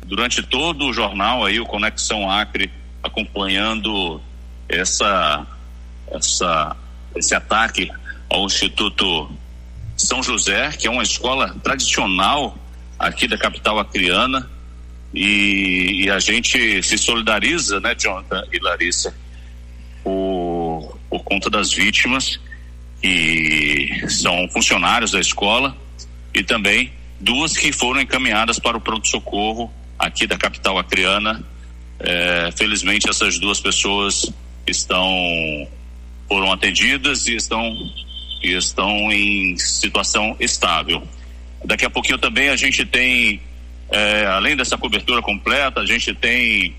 durante todo o jornal aí, o Conexão Acre, acompanhando esse ataque ao Instituto São José, que é uma escola tradicional aqui da capital acreana, e a gente se solidariza, né, Jonathan e Larissa, por conta das vítimas, que são funcionários da escola, e também 2 que foram encaminhadas para o pronto-socorro aqui da capital acreana. Felizmente essas 2 pessoas foram atendidas e estão em situação estável. Daqui a pouquinho também a gente tem, além dessa cobertura completa, a gente tem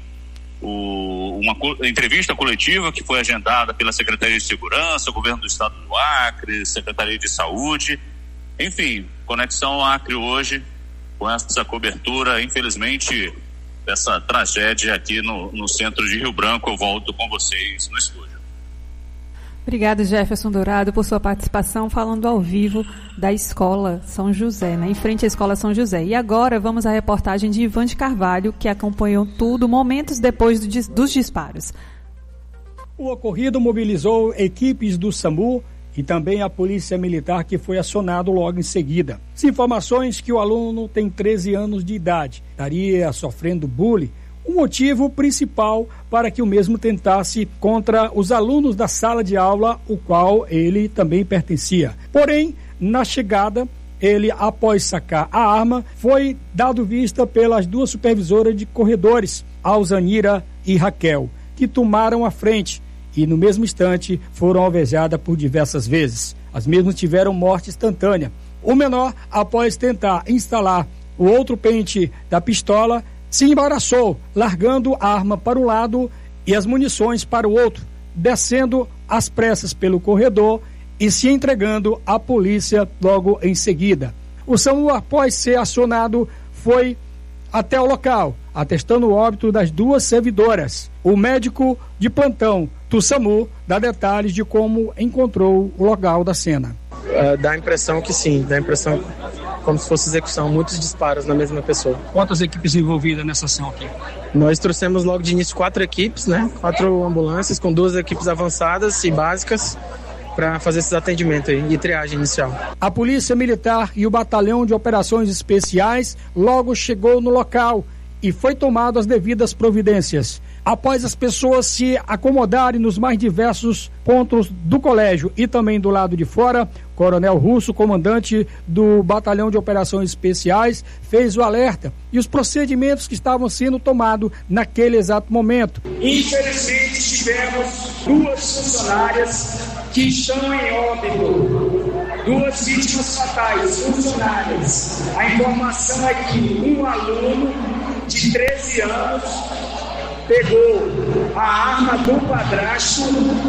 uma entrevista coletiva que foi agendada pela Secretaria de Segurança, o Governo do Estado do Acre, Secretaria de Saúde, enfim, Conexão Acre hoje com essa cobertura, infelizmente, dessa tragédia aqui no centro de Rio Branco. Eu volto com vocês no estúdio. Obrigada, Jefferson Dourado, por sua participação falando ao vivo da Escola São José, né? Em frente à Escola São José. E agora vamos à reportagem de Ivan de Carvalho, que acompanhou tudo momentos depois dos disparos. O ocorrido mobilizou equipes do SAMU e também a Polícia Militar, que foi acionado logo em seguida. As informações que o aluno tem 13 anos de idade, estaria sofrendo bullying, o motivo principal para que o mesmo tentasse contra os alunos da sala de aula, o qual ele também pertencia. Porém, na chegada, ele, após sacar a arma, foi dado vista pelas 2 supervisoras de corredores, Alzanira e Raquel, que tomaram a frente e no mesmo instante foram alvejadas por diversas vezes. As mesmas tiveram morte instantânea. O menor, após tentar instalar o outro pente da pistola, se embaraçou, largando a arma para um lado e as munições para o outro, descendo às pressas pelo corredor e se entregando à polícia logo em seguida. O SAMU, após ser acionado, foi até o local, atestando o óbito das 2 servidoras. O médico de plantão do SAMU dá detalhes de como encontrou o local da cena. Dá a impressão que sim, dá a impressão como se fosse execução, muitos disparos na mesma pessoa. Quantas equipes envolvidas nessa ação aqui? Nós trouxemos logo de início 4 equipes, né? 4 ambulâncias com 2 equipes avançadas e básicas para fazer esses atendimentos aí e triagem inicial. A Polícia Militar e o Batalhão de Operações Especiais logo chegou no local e foi tomado as devidas providências. Após as pessoas se acomodarem nos mais diversos pontos do colégio e também do lado de fora, Coronel Russo, comandante do Batalhão de Operações Especiais, fez o alerta e os procedimentos que estavam sendo tomados naquele exato momento. Infelizmente tivemos 2 funcionárias que estão em óbito, 2 vítimas fatais, funcionárias. A informação é que um aluno de 13 anos pegou a arma do padrasto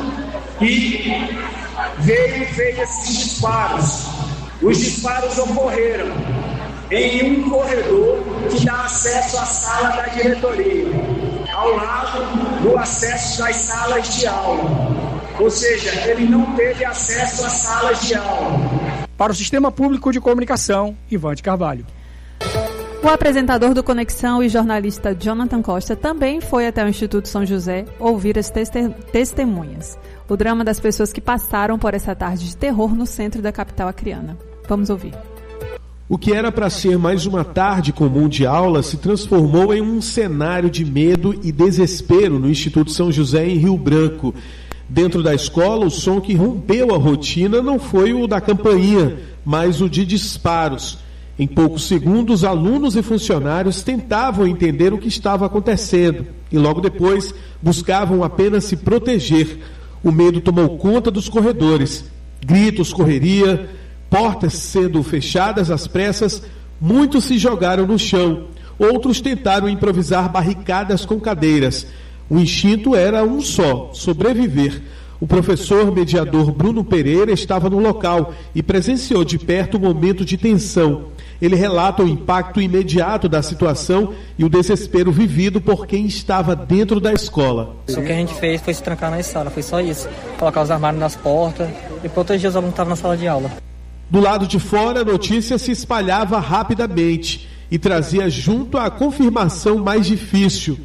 e veio e fez esses disparos. Os disparos ocorreram em um corredor que dá acesso à sala da diretoria, ao lado do acesso das salas de aula. Ou seja, ele não teve acesso às salas de aula. Para o Sistema Público de Comunicação, Ivan de Carvalho. O apresentador do Conexão e jornalista Jonathan Costa também foi até o Instituto São José ouvir as testemunhas. O drama das pessoas que passaram por essa tarde de terror no centro da capital acreana. Vamos ouvir. O que era para ser mais uma tarde comum de aula se transformou em um cenário de medo e desespero no Instituto São José em Rio Branco. Dentro da escola, o som que rompeu a rotina não foi o da campainha, mas o de disparos. Em poucos segundos, alunos e funcionários tentavam entender o que estava acontecendo e logo depois buscavam apenas se proteger. O medo tomou conta dos corredores. Gritos, correria, portas sendo fechadas às pressas, muitos se jogaram no chão. Outros tentaram improvisar barricadas com cadeiras. O instinto era um só: sobreviver. O professor mediador Bruno Pereira estava no local e presenciou de perto o momento de tensão. Ele relata o impacto imediato da situação e o desespero vivido por quem estava dentro da escola. O que a gente fez foi se trancar na sala, foi só isso. Colocar os armários nas portas e proteger os alunos que estavam na sala de aula. Do lado de fora, a notícia se espalhava rapidamente. e trazia junto a confirmação mais difícil.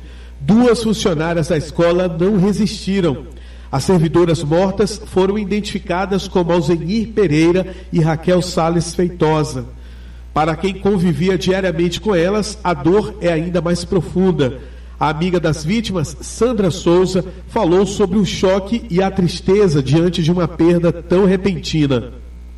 2 funcionárias da escola não resistiram. As servidoras mortas foram identificadas como Alzenir Pereira e Raquel Salles Feitosa. Para quem convivia diariamente com elas, a dor é ainda mais profunda. A amiga das vítimas, Sandra Souza, falou sobre o choque e a tristeza diante de uma perda tão repentina.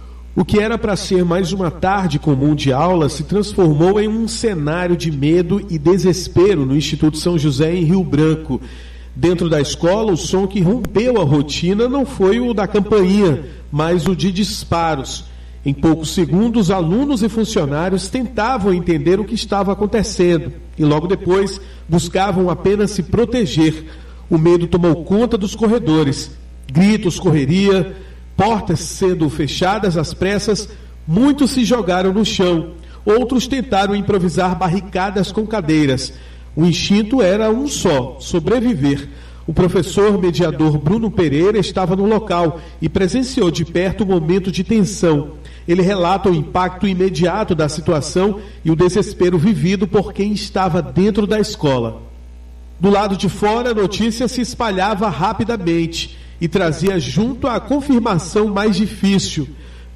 O que era para ser mais uma tarde comum de aula se transformou em um cenário de medo e desespero no Instituto São José, em Rio Branco. Dentro da escola, o som que rompeu a rotina não foi o da campainha, mas o de disparos. Em poucos segundos, alunos e funcionários tentavam entender o que estava acontecendo e logo depois buscavam apenas se proteger. O medo tomou conta dos corredores. Gritos, correria, portas sendo fechadas às pressas, muitos se jogaram no chão. Outros tentaram improvisar barricadas com cadeiras. O instinto era um só: sobreviver. O professor mediador Bruno Pereira estava no local e presenciou de perto o momento de tensão. Ele relata o impacto imediato da situação e o desespero vivido por quem estava dentro da escola. Do lado de fora, a notícia se espalhava rapidamente e trazia junto a confirmação mais difícil.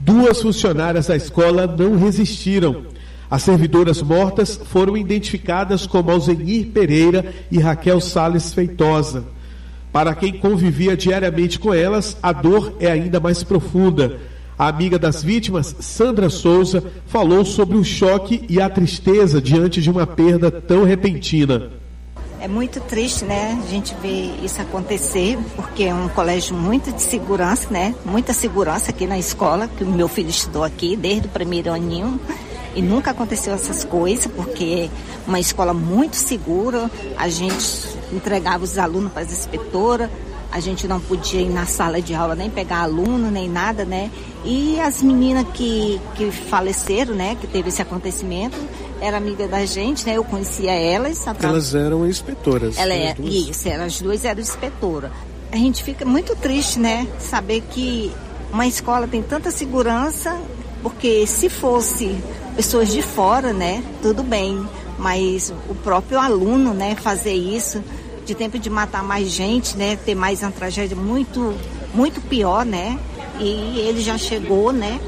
2 funcionárias da escola não resistiram. As servidoras mortas foram identificadas como Alzenir Pereira e Raquel Salles Feitosa. Para quem convivia diariamente com elas, a dor é ainda mais profunda. A amiga das vítimas, Sandra Souza, falou sobre o choque e a tristeza diante de uma perda tão repentina. É muito triste, né, a gente ver isso acontecer, porque é um colégio muito de segurança, né, muita segurança aqui na escola, que o meu filho estudou aqui desde o primeiro aninho e nunca aconteceu essas coisas, porque é uma escola muito segura, a gente entregava os alunos para as inspetoras, a gente não podia ir na sala de aula nem pegar aluno, nem nada, né? E as meninas que faleceram, né? Que teve esse acontecimento, era amiga da gente, né? Eu conhecia elas. Elas eram inspetoras. Isso, as 2 eram inspetoras. A gente fica muito triste, né? Saber que uma escola tem tanta segurança, porque se fosse pessoas de fora, né? Tudo bem, mas o próprio aluno, né? Fazer isso, de tempo de matar mais gente, né? Ter mais uma tragédia muito, muito pior, né? E ele já chegou, né?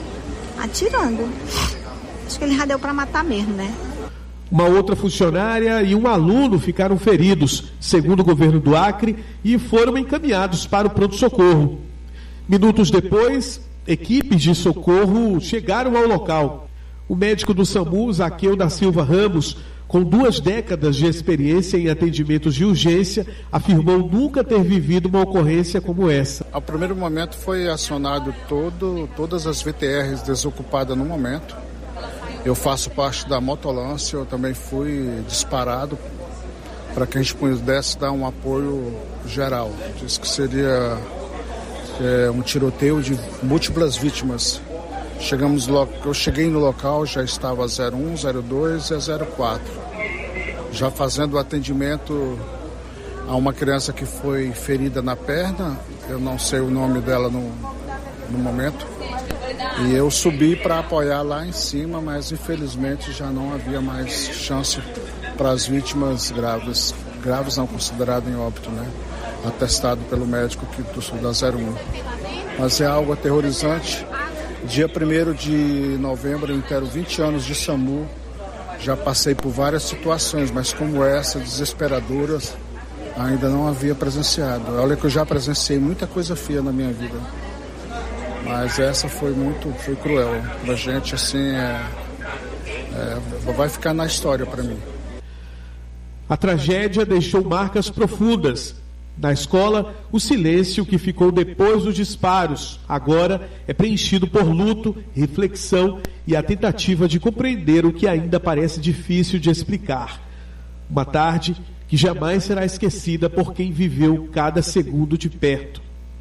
Atirando. Acho que ele já deu para matar mesmo, né? Uma outra funcionária e um aluno ficaram feridos, segundo o governo do Acre, e foram encaminhados para o pronto-socorro. Minutos depois, equipes de socorro chegaram ao local. O médico do SAMU, Zaqueu da Silva Ramos, com 2 décadas de experiência em atendimentos de urgência, afirmou nunca ter vivido uma ocorrência como essa. Ao primeiro momento foi acionado todas as VTRs desocupadas no momento. Eu faço parte da motolância, eu também fui disparado para que a gente pudesse dar um apoio geral. Disse que seria um tiroteio de múltiplas vítimas. Eu cheguei no local, já estava a 01, 02 e a 04. Já fazendo o atendimento a uma criança que foi ferida na perna, eu não sei o nome dela no momento. E eu subi para apoiar lá em cima, mas infelizmente já não havia mais chance para as vítimas graves. Graves não, considerado em óbito, né? Atestado pelo médico da 01. Mas é algo aterrorizante. Dia 1º de novembro, eu inteiro 20 anos de SAMU, já passei por várias situações, mas como essa, desesperadoras, ainda não havia presenciado. Olha que eu já presenciei muita coisa feia na minha vida, mas essa foi cruel. Pra gente, assim, vai ficar na história para mim. A tragédia deixou marcas profundas. Na escola, o silêncio que ficou depois dos disparos agora é preenchido por luto, reflexão e a tentativa de compreender o que ainda parece difícil de explicar. Uma tarde que jamais será esquecida por quem viveu cada segundo de perto.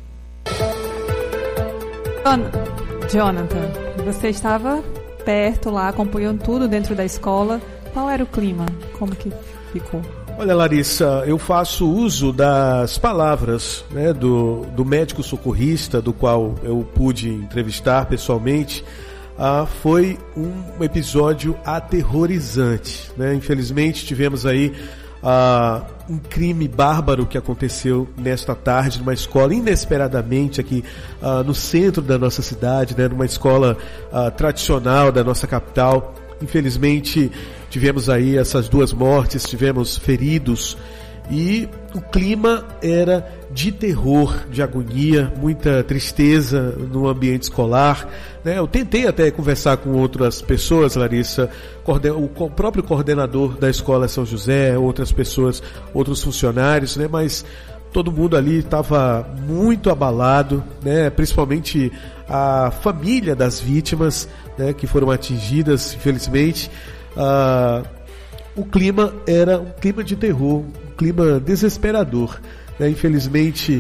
Jonathan, você estava perto lá, acompanhando tudo dentro da escola. Qual era o clima? Como que ficou? Olha, Larissa, eu faço uso das palavras, né, do médico socorrista, do qual eu pude entrevistar pessoalmente, foi um episódio aterrorizante, né? Infelizmente tivemos aí um crime bárbaro que aconteceu nesta tarde numa escola inesperadamente aqui no centro da nossa cidade, né? Numa escola tradicional da nossa capital. Infelizmente tivemos aí essas 2 mortes, tivemos feridos e o clima era de terror, de agonia, muita tristeza no ambiente escolar, né? Eu tentei até conversar com outras pessoas, Larissa, o próprio coordenador da escola São José, outras pessoas, outros funcionários, né? Mas todo mundo ali estava muito abalado, né? Principalmente a família das vítimas, né? Que foram atingidas, infelizmente. O clima era um clima de terror, um clima desesperador, né? Infelizmente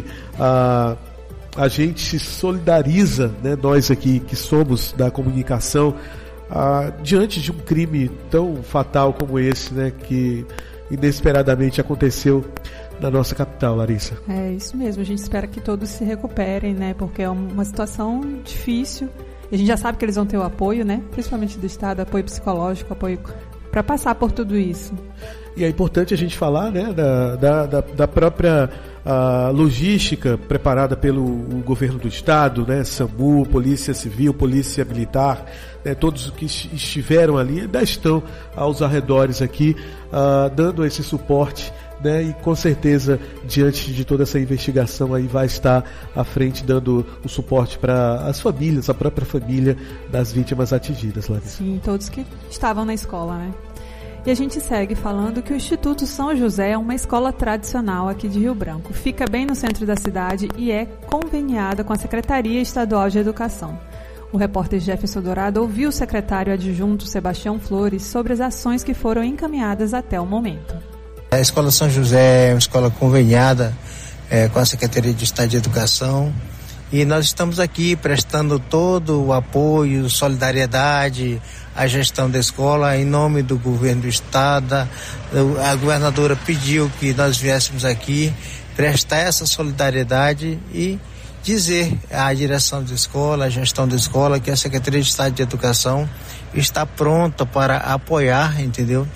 a gente se solidariza, né? Nós aqui que somos da comunicação, diante de um crime tão fatal como esse, né? Que inesperadamente aconteceu na nossa capital, Larissa. É isso mesmo, a gente espera que todos se recuperem, né? Porque é uma situação difícil. A gente já sabe que eles vão ter o apoio, né? Principalmente do Estado, apoio psicológico, apoio para passar por tudo isso. E é importante a gente falar, né, da própria logística preparada pelo governo do Estado, né, SAMU, Polícia Civil, Polícia Militar, né, todos que estiveram ali, ainda estão aos arredores aqui, dando esse suporte, né, e com certeza, diante de toda essa investigação aí, vai estar à frente dando o suporte para as famílias, a própria família das vítimas atingidas, Larissa. Sim, todos que estavam na escola, né? E a gente segue falando que o Instituto São José é uma escola tradicional aqui de Rio Branco. Fica bem no centro da cidade e é conveniada com a Secretaria Estadual de Educação. O repórter Jefferson Dourado ouviu o secretário adjunto Sebastião Flores sobre as ações que foram encaminhadas até o momento. A Escola São José é uma escola conveniada com a Secretaria de Estado de Educação e nós estamos aqui prestando todo o apoio, solidariedade à gestão da escola em nome do governo do Estado. A governadora pediu que nós viéssemos aqui prestar essa solidariedade e dizer à direção da escola, à gestão da escola, que a Secretaria de Estado de Educação está pronta para apoiar, entendeu?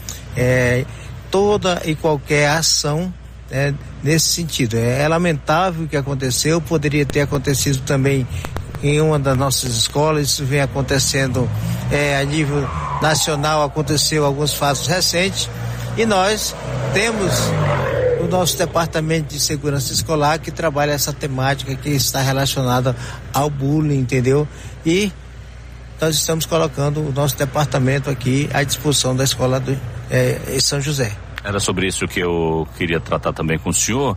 Toda e qualquer ação nesse sentido. É lamentável o que aconteceu, poderia ter acontecido também em uma das nossas escolas, isso vem acontecendo a nível nacional, aconteceu alguns fatos recentes e nós temos o nosso departamento de segurança escolar que trabalha essa temática que está relacionada ao bullying, entendeu? E nós estamos colocando o nosso departamento aqui à disposição da escola em São José. Era sobre isso que eu queria tratar também com o senhor.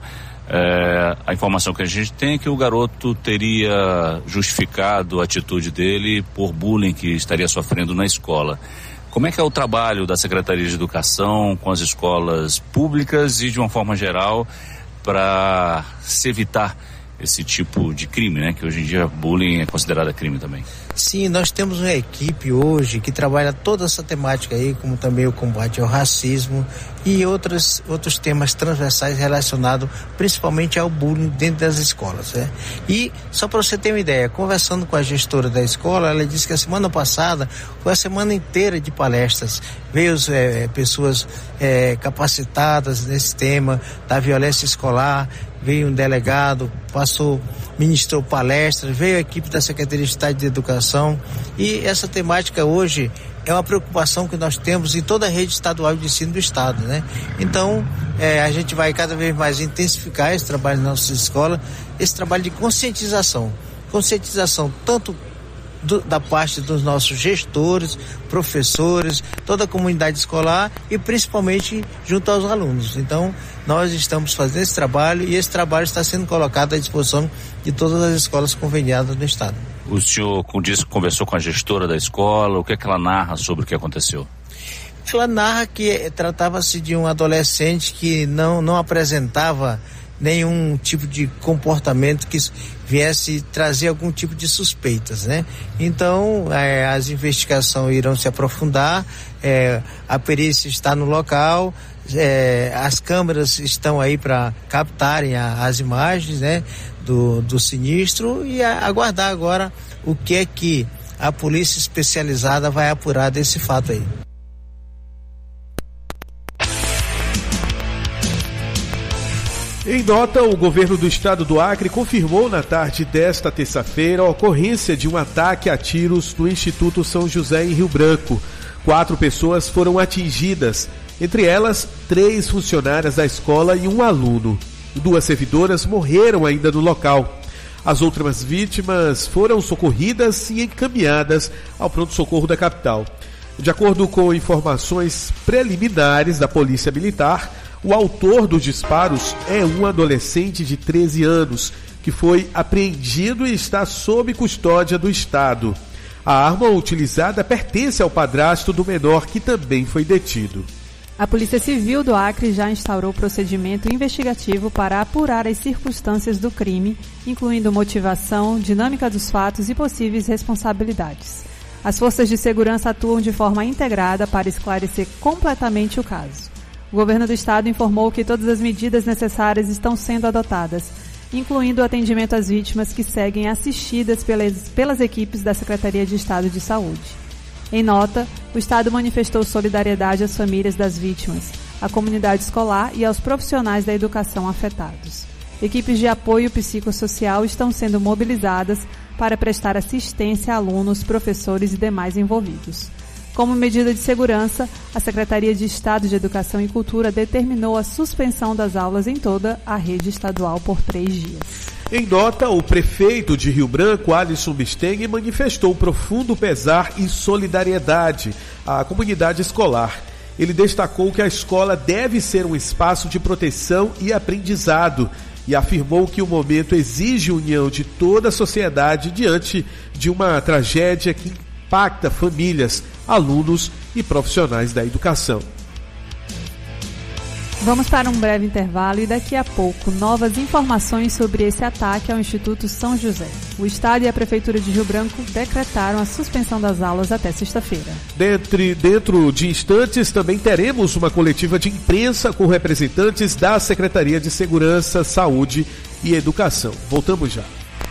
A informação que a gente tem é que o garoto teria justificado a atitude dele por bullying que estaria sofrendo na escola. Como é que é o trabalho da Secretaria de Educação com as escolas públicas e de uma forma geral para se evitar esse tipo de crime, né? Que hoje em dia bullying é considerado crime também. Sim, nós temos uma equipe hoje que trabalha toda essa temática aí, como também o combate ao racismo e outros temas transversais relacionados principalmente ao bullying dentro das escolas, né? E só para você ter uma ideia, conversando com a gestora da escola, ela disse que a semana passada foi a semana inteira de palestras, veio pessoas capacitadas nesse tema da violência escolar, veio um delegado, ministrou palestras, veio a equipe da Secretaria de Estado de Educação e essa temática hoje é uma preocupação que nós temos em toda a rede estadual de ensino do Estado, né? Então, a gente vai cada vez mais intensificar esse trabalho nas nossas escolas, esse trabalho de conscientização tanto da parte dos nossos gestores, professores, toda a comunidade escolar e principalmente junto aos alunos. Então, nós estamos fazendo esse trabalho e esse trabalho está sendo colocado à disposição de todas as escolas conveniadas do Estado. O senhor disse que conversou com a gestora da escola, o que é que ela narra sobre o que aconteceu? Ela narra que tratava-se de um adolescente que não apresentava nenhum tipo de comportamento que viesse trazer algum tipo de suspeitas, né? Então, as investigações irão se aprofundar, a perícia está no local, as câmeras estão aí para captarem as imagens, né, do sinistro e aguardar agora o que é que a polícia especializada vai apurar desse fato aí. Em nota, o governo do estado do Acre confirmou na tarde desta terça-feira a ocorrência de um ataque a tiros no Instituto São José em Rio Branco. 4 pessoas foram atingidas, entre elas 3 funcionárias da escola e um aluno. 2 servidoras morreram ainda no local. As outras vítimas foram socorridas e encaminhadas ao pronto-socorro da capital. De acordo com informações preliminares da Polícia Militar, o autor dos disparos é um adolescente de 13 anos, que foi apreendido e está sob custódia do Estado. A arma utilizada pertence ao padrasto do menor, que também foi detido. A Polícia Civil do Acre já instaurou procedimento investigativo para apurar as circunstâncias do crime, incluindo motivação, dinâmica dos fatos e possíveis responsabilidades. As forças de segurança atuam de forma integrada para esclarecer completamente o caso. O governo do estado informou que todas as medidas necessárias estão sendo adotadas, incluindo o atendimento às vítimas que seguem assistidas pelas equipes da Secretaria de Estado de Saúde. Em nota, o estado manifestou solidariedade às famílias das vítimas, à comunidade escolar e aos profissionais da educação afetados. Equipes de apoio psicossocial estão sendo mobilizadas para prestar assistência a alunos, professores e demais envolvidos. Como medida de segurança, a Secretaria de Estado de Educação e Cultura determinou a suspensão das aulas em toda a rede estadual por 3 dias. Em nota, o prefeito de Rio Branco, Alisson Bisteng, manifestou profundo pesar e solidariedade à comunidade escolar. Ele destacou que a escola deve ser um espaço de proteção e aprendizado e afirmou que o momento exige união de toda a sociedade diante de uma tragédia que impacta famílias, alunos e profissionais da educação. Vamos para um breve intervalo e daqui a pouco novas informações sobre esse ataque ao Instituto São José. O Estado e a Prefeitura de Rio Branco decretaram a suspensão das aulas até sexta-feira. Dentro de instantes também teremos uma coletiva de imprensa com representantes da Secretaria de Segurança, Saúde e Educação. Voltamos já.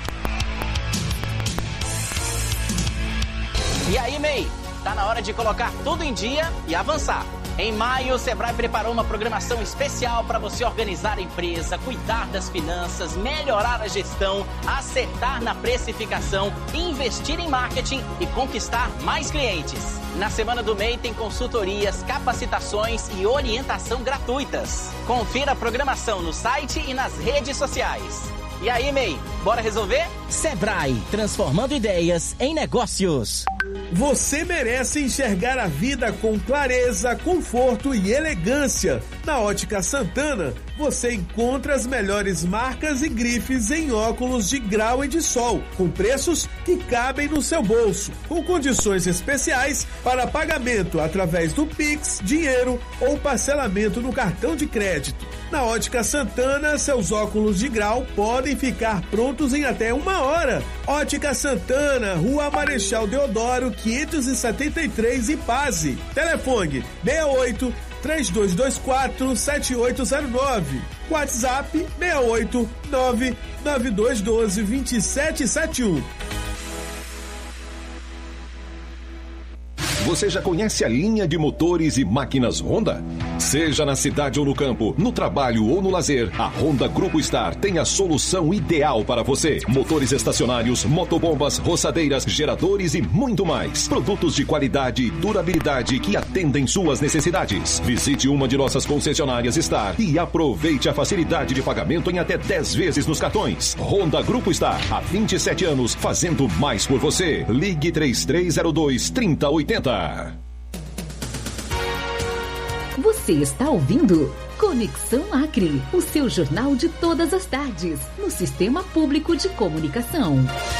E aí, MEI? Tá na hora de colocar tudo em dia e avançar. Em maio, o Sebrae preparou uma programação especial para você organizar a empresa, cuidar das finanças, melhorar a gestão, acertar na precificação, investir em marketing e conquistar mais clientes. Na Semana do MEI tem consultorias, capacitações e orientação gratuitas. Confira a programação no site e nas redes sociais. E aí, MEI, bora resolver? Sebrae, transformando ideias em negócios. Você merece enxergar a vida com clareza, conforto e elegância. Na Ótica Santana, você encontra as melhores marcas e grifes em óculos de grau e de sol, com preços que cabem no seu bolso, com condições especiais para pagamento através do Pix, dinheiro ou parcelamento no cartão de crédito. Na Ótica Santana, seus óculos de grau podem ficar prontos em até 1 hora. Ótica Santana, Rua Marechal Deodoro, 573, Ipase. Telefone 68 3224 7809. WhatsApp 68 99212 2771. Você já conhece a linha de motores e máquinas Honda? Seja na cidade ou no campo, no trabalho ou no lazer, a Honda Grupo Star tem a solução ideal para você. Motores estacionários, motobombas, roçadeiras, geradores e muito mais. Produtos de qualidade e durabilidade que atendem suas necessidades. Visite uma de nossas concessionárias Star e aproveite a facilidade de pagamento em até 10 vezes nos cartões. Honda Grupo Star, há 27 anos, fazendo mais por você. Ligue 3302-3080. Você está ouvindo Conexão Acre, o seu jornal de todas as tardes, no Sistema Público de Comunicação.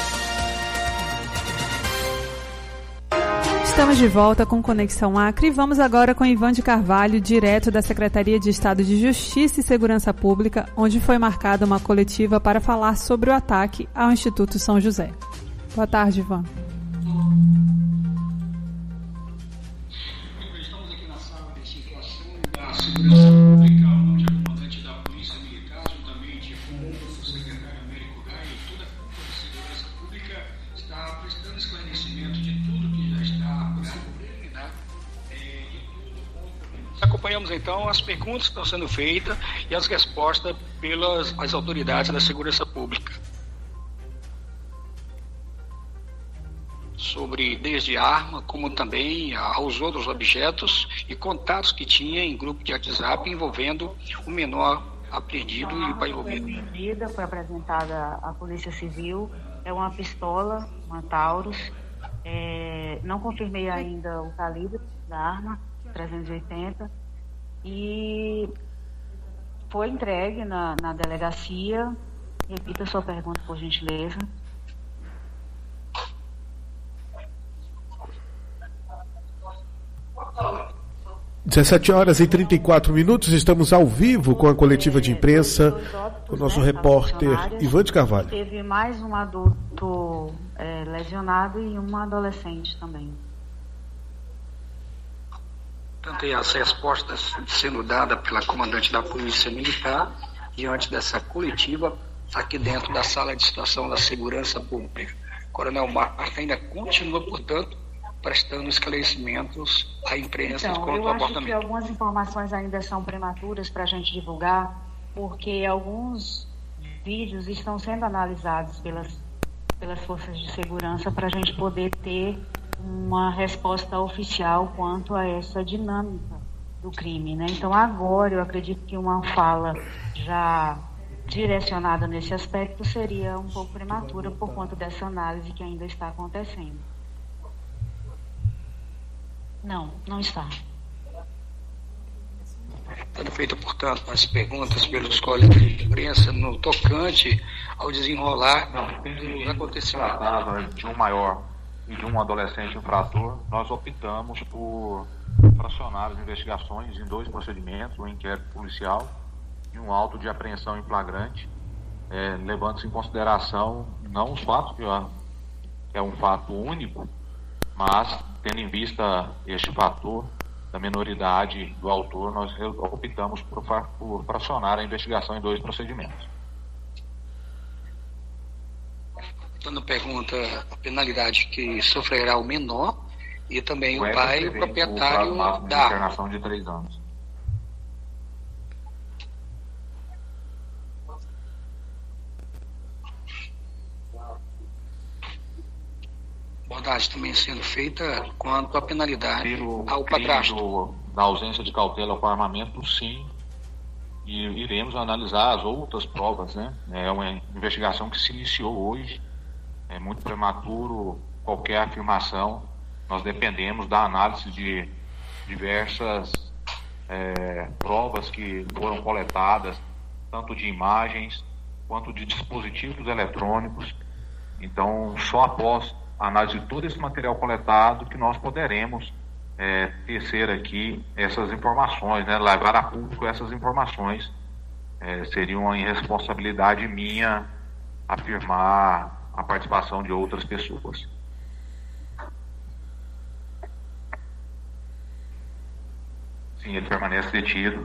Estamos de volta com Conexão Acre e vamos agora com Ivan de Carvalho, direto da Secretaria de Estado de Justiça e Segurança Pública, onde foi marcada uma coletiva para falar sobre o ataque ao Instituto São José. Boa tarde, Ivan. Segurança Pública, onde a comandante da Polícia Militar, juntamente com o secretário Américo Gaia e toda a Segurança Pública, está prestando esclarecimento de então as perguntas que estão sendo feitas e as respostas pelas as autoridades da segurança pública. Sobre desde arma, como também aos outros objetos e contatos que tinha em grupo de WhatsApp envolvendo o menor apreendido e o pai envolvido. Foi apresentada à Polícia Civil, é uma pistola, uma Taurus, não confirmei ainda o calibre da arma, 380, e foi entregue na delegacia. Repita a sua pergunta, por gentileza. Às 17h34, estamos ao vivo com a coletiva de imprensa, com o nosso repórter Ivan de Carvalho. Teve mais um adulto lesionado e uma adolescente também. Tanto as respostas sendo dadas pela comandante da Polícia Militar diante dessa coletiva aqui dentro da sala de situação da segurança pública. Coronel Marta ainda continua, portanto, prestando esclarecimentos à imprensa quanto ao abortamento. Eu acho que algumas informações ainda são prematuras para a gente divulgar, porque alguns vídeos estão sendo analisados pelas forças de segurança para a gente poder ter uma resposta oficial quanto a essa dinâmica do crime, né? Então agora eu acredito que uma fala já direcionada nesse aspecto seria um pouco prematura por conta dessa análise que ainda está acontecendo. Não está. Sendo feita, portanto, as perguntas pelos colegas de imprensa no tocante ao desenrolar dos acontecimentos. De um maior e de um adolescente infrator, nós optamos por fracionar as investigações em 2 procedimentos, um inquérito policial e um auto de apreensão em flagrante, levando-se em consideração não os fatos, que é um fato único, mas tendo em vista este fator da minoridade do autor, nós optamos por fracionar a investigação em 2 procedimentos. Quando pergunta a penalidade que sofrerá o menor e também o pai, o proprietário da internação de 3 anos. Abordagem também sendo feita quanto à penalidade ao padrasto. Da ausência de cautela com armamento, sim, e iremos analisar as outras provas, né? É uma investigação que se iniciou hoje, é muito prematuro qualquer afirmação, nós dependemos da análise de diversas provas que foram coletadas, tanto de imagens quanto de dispositivos eletrônicos. Então, só após a análise de todo esse material coletado que nós poderemos tecer aqui essas informações, né, levar a público essas informações. Seria uma irresponsabilidade minha afirmar a participação de outras pessoas. Sim, ele permanece detido.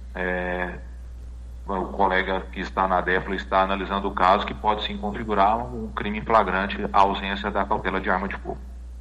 O colega que está na DEFLA está analisando o caso, que pode sim configurar um crime em flagrante, a ausência da cautela de arma de fogo.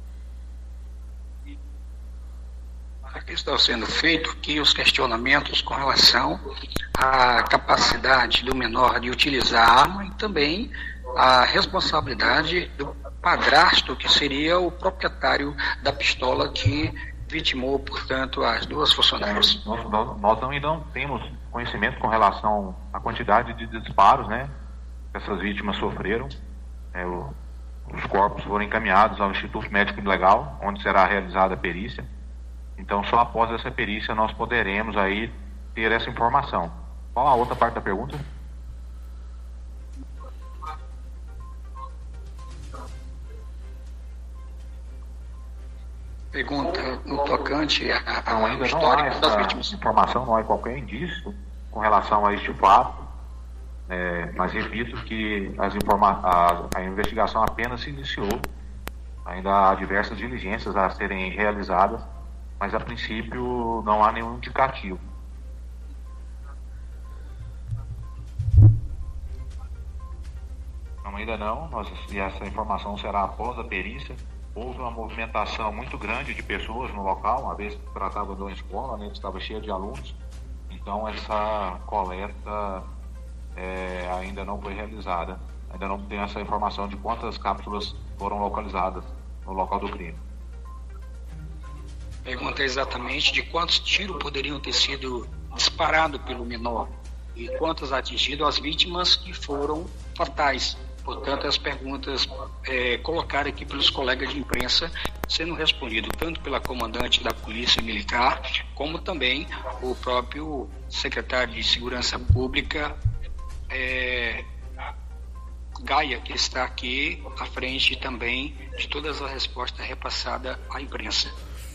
Aqui está sendo feito que os questionamentos com relação à capacidade do menor de utilizar a arma e também a responsabilidade do padrasto, que seria o proprietário da pistola que vitimou, portanto, as 2 funcionárias. Nós ainda não temos conhecimento com relação à quantidade de disparos, né, que essas vítimas sofreram. Os corpos foram encaminhados ao Instituto Médico Legal, onde será realizada a perícia. Então, só após essa perícia nós poderemos aí ter essa informação. Qual a outra parte da pergunta? Pergunta no tocante ao histórico das vítimas. Informação, não há qualquer indício com relação a este fato, mas repito que a investigação apenas se iniciou. Ainda há diversas diligências a serem realizadas, mas a princípio não há nenhum indicativo. Não, ainda não, e essa informação será após a perícia, houve uma movimentação muito grande de pessoas no local, uma vez que tratava de uma escola, né, que estava cheia de alunos. Então essa coleta ainda não foi realizada. Ainda não tem essa informação de quantas cápsulas foram localizadas no local do crime. Pergunta exatamente de quantos tiros poderiam ter sido disparados pelo menor e quantos atingidos as vítimas que foram fatais. Portanto, as perguntas colocadas aqui pelos colegas de imprensa sendo respondido tanto pela comandante da Polícia Militar, como também o próprio secretário de Segurança Pública, Gaia, que está aqui à frente também de todas as respostas repassadas à imprensa.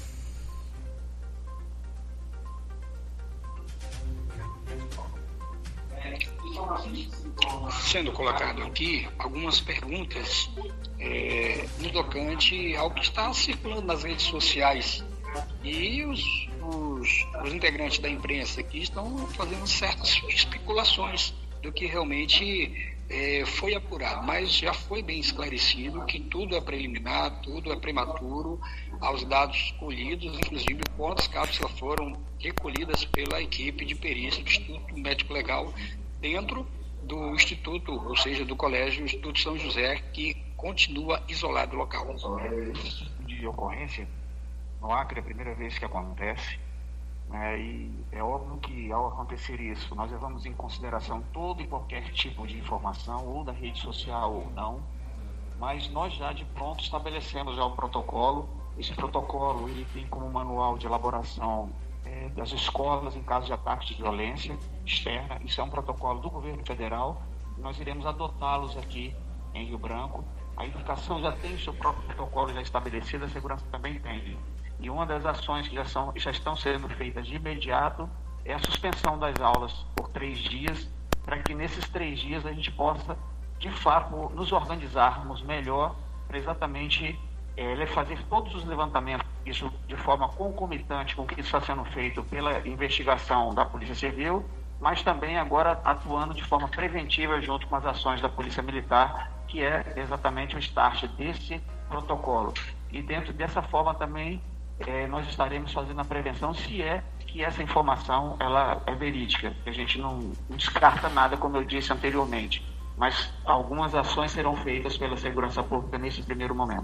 Sendo colocado aqui algumas perguntas no tocante ao que está circulando nas redes sociais, e os integrantes da imprensa aqui estão fazendo certas especulações do que realmente foi apurado, mas já foi bem esclarecido que tudo é preliminar, tudo é prematuro aos dados colhidos, inclusive quantas cápsulas foram recolhidas pela equipe de perícia do Instituto Médico Legal dentro do Instituto, ou seja, do Colégio Instituto São José, que continua isolado do local. De ocorrência, no Acre é a primeira vez que acontece, e é óbvio que ao acontecer isso, nós levamos em consideração todo e qualquer tipo de informação, ou da rede social ou não, mas nós já de pronto estabelecemos já o protocolo. Esse protocolo ele tem como manual de elaboração das escolas em caso de ataque de violência externa. Isso é um protocolo do governo federal, nós iremos adotá-los aqui em Rio Branco. A educação já tem o seu próprio protocolo já estabelecido, a segurança também tem. E uma das ações que já estão sendo feitas de imediato é a suspensão das aulas por 3 dias, para que nesses 3 dias a gente possa, de fato, nos organizarmos melhor para exatamente fazer todos os levantamentos, isso de forma concomitante com o que está sendo feito pela investigação da Polícia Civil, mas também agora atuando de forma preventiva junto com as ações da Polícia Militar, que é exatamente o start desse protocolo. E dentro dessa forma também nós estaremos fazendo a prevenção, se é que essa informação ela é verídica, que a gente não descarta nada, como eu disse anteriormente, mas algumas ações serão feitas pela Segurança Pública nesse primeiro momento.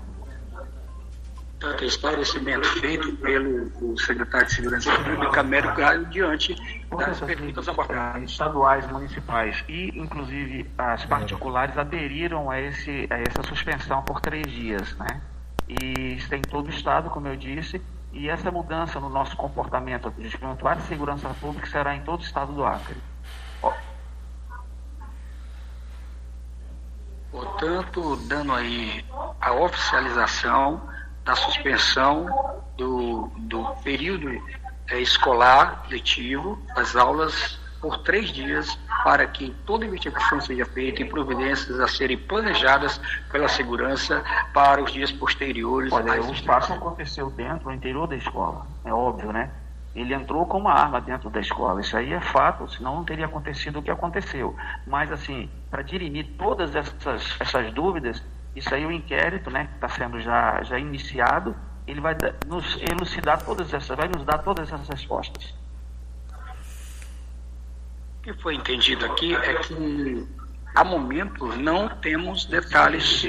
Tanto esclarecimento feito pelo secretário de Segurança Pública, Américo Gaio, diante das perguntas abordadas. Estaduais, municipais e, inclusive, as particulares aderiram a essa suspensão por 3 dias, né? E isso tem todo o Estado, como eu disse, e essa mudança no nosso comportamento junto à segurança pública será em todo o Estado do Acre. Portanto, dando aí a oficialização da suspensão do período escolar letivo, das aulas, por 3 dias, para que toda investigação seja feita e providências a serem planejadas pela segurança para os dias posteriores. Olha, o fato aconteceu no interior da escola, é óbvio, né? Ele entrou com uma arma dentro da escola, isso aí é fato, senão não teria acontecido o que aconteceu. Mas, assim, para dirimir todas essas dúvidas, isso aí o inquérito, né, que está sendo já iniciado, ele vai nos elucidar vai nos dar todas essas respostas. O que foi entendido aqui é que, a momento, não temos detalhes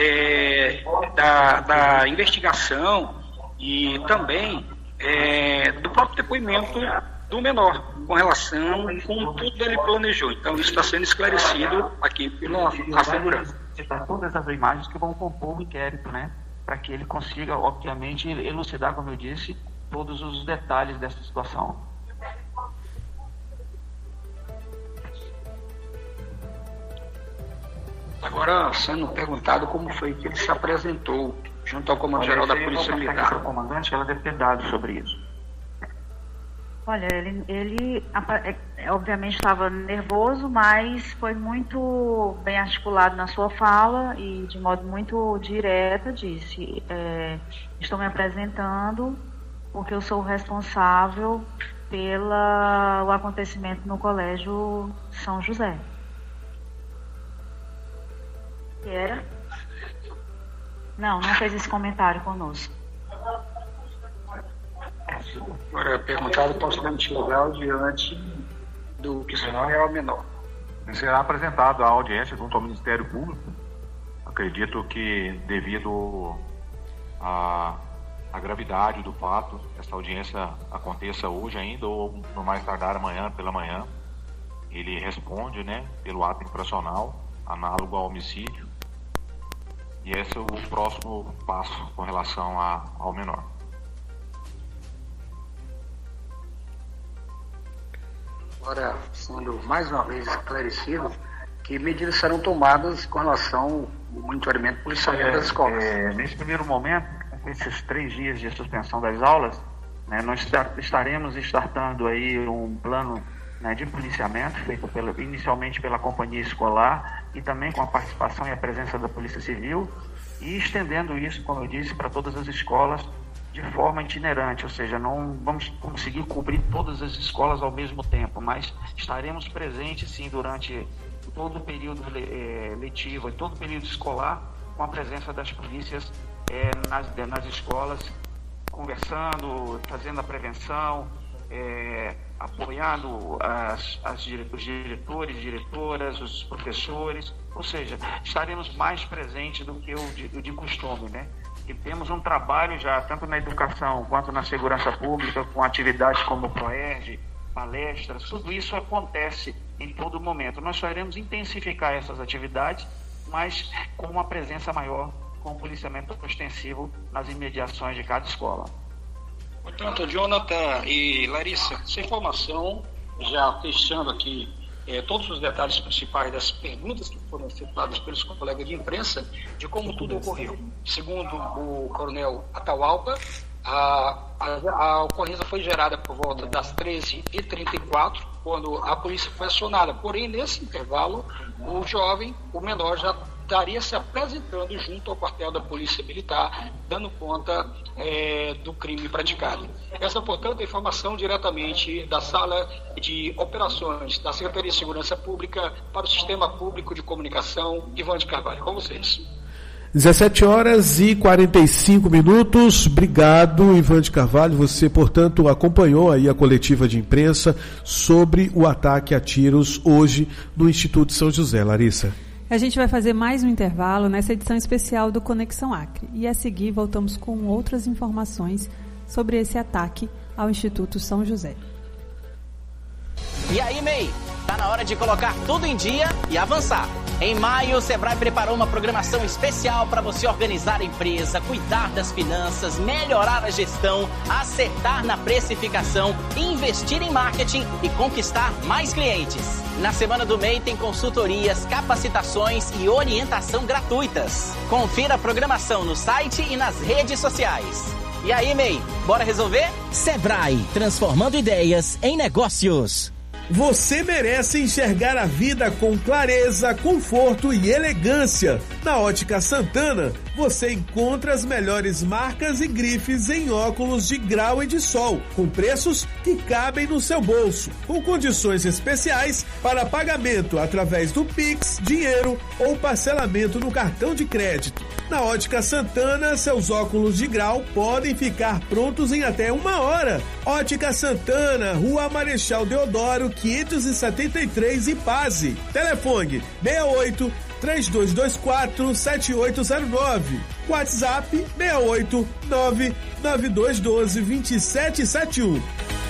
da investigação e também do próprio depoimento do menor, com relação com tudo que ele planejou. Então, isso está sendo esclarecido aqui pela segurança. Todas as imagens que vão compor o inquérito, né, para que ele consiga, obviamente, elucidar, como eu disse, todos os detalhes dessa situação. Agora, sendo perguntado como foi que ele se apresentou junto ao comando-geral da Polícia Militar. O comandante, ela deve ter dados sobre isso. Olha, ele obviamente estava nervoso, mas foi muito bem articulado na sua fala e de modo muito direto disse: estou me apresentando porque eu sou o responsável pelo acontecimento no Colégio São José. Que era? Não fez esse comentário conosco. Agora, perguntado qual será o motivo legal diante do que se não é o menor. Será apresentado a audiência junto ao Ministério Público. Acredito que, devido à gravidade do fato, essa audiência aconteça hoje ainda ou no mais tardar amanhã pela manhã. Ele responde, né, pelo ato infracional, análogo ao homicídio. E esse é o próximo passo com relação ao menor. Agora, sendo mais uma vez esclarecido, que medidas serão tomadas com relação ao monitoramento policial das escolas? Nesse primeiro momento, com esses 3 dias de suspensão das aulas, né, nós estaremos startando aí um plano, né, de policiamento feito inicialmente pela companhia escolar e também com a participação e a presença da Polícia Civil, e estendendo isso, como eu disse, para todas as escolas de forma itinerante, ou seja, não vamos conseguir cobrir todas as escolas ao mesmo tempo, mas estaremos presentes sim durante todo o período letivo e todo o período escolar, com a presença das polícias nas escolas, conversando, fazendo a prevenção, apoiando os diretores, diretoras, os professores, ou seja, estaremos mais presentes do que o de costume, né? E temos um trabalho já, tanto na educação quanto na segurança pública, com atividades como o PROERJ, palestras, tudo isso acontece em todo momento. Nós só iremos intensificar essas atividades, mas com uma presença maior, com o policiamento ostensivo nas imediações de cada escola. Portanto, Jonathan e Larissa, essa informação, já fechando aqui todos os detalhes principais das perguntas que foram efetuadas pelos colegas de imprensa, de como tudo ocorreu. Segundo o coronel Atahualpa, a ocorrência foi gerada por volta das 13h34, quando a polícia foi acionada. Porém, nesse intervalo, o menor já estaria se apresentando junto ao quartel da Polícia Militar, dando conta do crime praticado. Essa, portanto, é a informação diretamente da Sala de Operações da Secretaria de Segurança Pública para o Sistema Público de Comunicação. Ivan de Carvalho, com vocês. 17h45. Obrigado, Ivan de Carvalho. Você, portanto, acompanhou aí a coletiva de imprensa sobre o ataque a tiros hoje no Instituto São José. Larissa. A gente vai fazer mais um intervalo nessa edição especial do Conexão Acre. E a seguir voltamos com outras informações sobre esse ataque ao Instituto São José. E aí, MEI? Tá na hora de colocar tudo em dia e avançar. Em maio, o Sebrae preparou uma programação especial para você organizar a empresa, cuidar das finanças, melhorar a gestão, acertar na precificação, investir em marketing e conquistar mais clientes. Na Semana do MEI tem consultorias, capacitações e orientação gratuitas. Confira a programação no site e nas redes sociais. E aí, MEI, bora resolver? Sebrae, transformando ideias em negócios. Você merece enxergar a vida com clareza, conforto e elegância. Na Ótica Santana, você encontra as melhores marcas e grifes em óculos de grau e de sol, com preços que cabem no seu bolso, com condições especiais para pagamento através do Pix, dinheiro ou parcelamento no cartão de crédito. Na Ótica Santana, seus óculos de grau podem ficar prontos em até 1 hora. Ótica Santana, Rua Marechal Deodoro, 573, Ipase. Telefone 68-3224-7809. WhatsApp 689-9212-2771.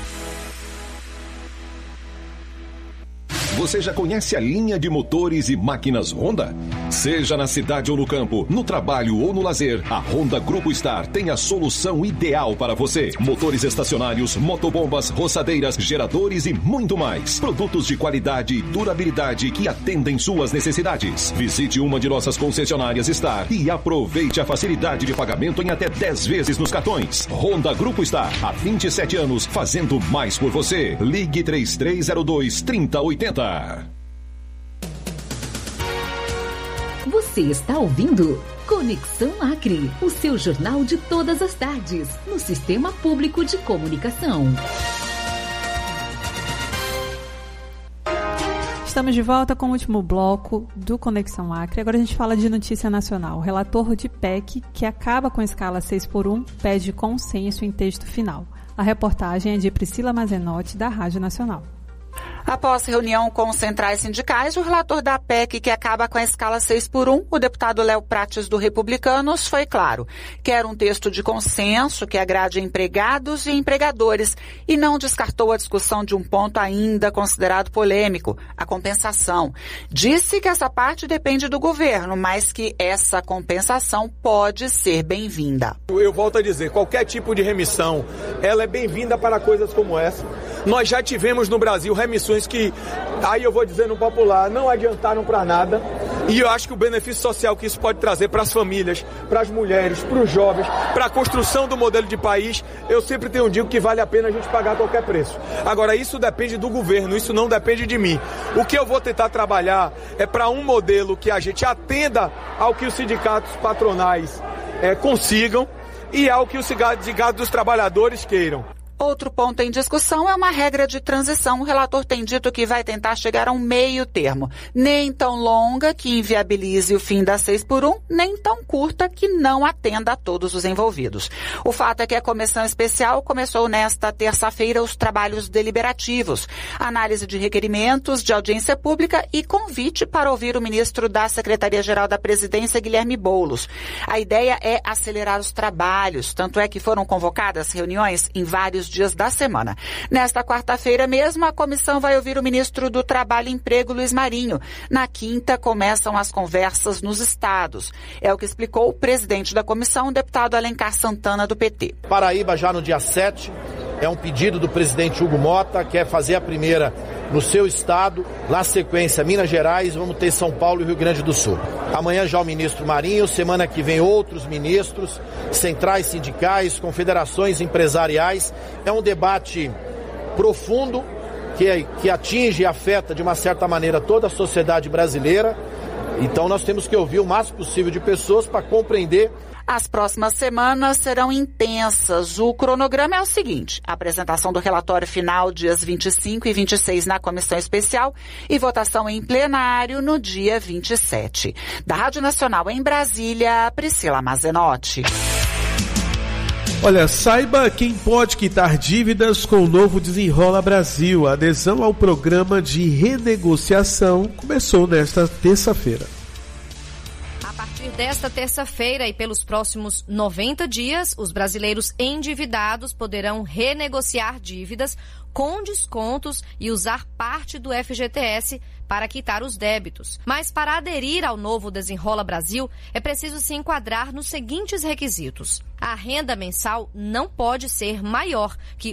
Você já conhece a linha de motores e máquinas Honda? Seja na cidade ou no campo, no trabalho ou no lazer, a Honda Grupo Star tem a solução ideal para você. Motores estacionários, motobombas, roçadeiras, geradores e muito mais. Produtos de qualidade e durabilidade que atendem suas necessidades. Visite uma de nossas concessionárias Star e aproveite a facilidade de pagamento em até 10 vezes nos cartões. Honda Grupo Star, há 27 anos, fazendo mais por você. Ligue 3302-3080. Você está ouvindo Conexão Acre, o seu jornal de todas as tardes, no Sistema Público de Comunicação. Estamos de volta com o último bloco do Conexão Acre. Agora a gente fala de notícia nacional. O relator de PEC, que acaba com a escala 6x1, pede consenso em texto final. A reportagem é de Priscila Mazenotti, da Rádio Nacional. Após reunião com centrais sindicais, o relator da PEC, que acaba com a escala 6x1, o deputado Léo Prates, do Republicanos, foi claro. Quer um texto de consenso que agrade empregados e empregadores e não descartou a discussão de um ponto ainda considerado polêmico, a compensação. Disse que essa parte depende do governo, mas que essa compensação pode ser bem-vinda. Eu volto a dizer, qualquer tipo de remissão, ela é bem-vinda para coisas como essa. Nós já tivemos no Brasil remissões que, aí eu vou dizer no popular, não adiantaram para nada. E eu acho que o benefício social que isso pode trazer para as famílias, para as mulheres, para os jovens, para a construção do modelo de país, eu sempre digo que vale a pena a gente pagar qualquer preço. Agora, isso depende do governo, isso não depende de mim. O que eu vou tentar trabalhar é para um modelo que a gente atenda ao que os sindicatos patronais consigam e ao que os sindicatos dos trabalhadores queiram. Outro ponto em discussão é uma regra de transição. O relator tem dito que vai tentar chegar a um meio termo. Nem tão longa que inviabilize o fim da 6x1, nem tão curta que não atenda a todos os envolvidos. O fato é que a comissão especial começou nesta terça-feira os trabalhos deliberativos, análise de requerimentos de audiência pública e convite para ouvir o ministro da Secretaria-Geral da Presidência, Guilherme Boulos. A ideia é acelerar os trabalhos, tanto é que foram convocadas reuniões em vários dias da semana. Nesta quarta-feira mesmo, a comissão vai ouvir o ministro do Trabalho e Emprego, Luiz Marinho. Na quinta, começam as conversas nos estados. É o que explicou o presidente da comissão, o deputado Alencar Santana, do PT. Paraíba, já no dia 7, é um pedido do presidente Hugo Mota, quer fazer a primeira no seu estado, na sequência Minas Gerais, vamos ter São Paulo e Rio Grande do Sul. Amanhã já o ministro Marinho, semana que vem outros ministros, centrais sindicais, confederações empresariais. É um debate profundo que atinge e afeta de uma certa maneira toda a sociedade brasileira. Então nós temos que ouvir o máximo possível de pessoas para compreender. As próximas semanas serão intensas. O cronograma é o seguinte: a apresentação do relatório final dias 25 e 26 na comissão especial e votação em plenário no dia 27. Da Rádio Nacional em Brasília, Priscila Mazenotti. Olha, saiba quem pode quitar dívidas com o novo Desenrola Brasil. A adesão ao programa de renegociação começou nesta terça-feira. A partir desta terça-feira e pelos próximos 90 dias, os brasileiros endividados poderão renegociar dívidas com descontos e usar parte do FGTS para quitar os débitos. Mas para aderir ao novo Desenrola Brasil, é preciso se enquadrar nos seguintes requisitos. A renda mensal não pode ser maior que R$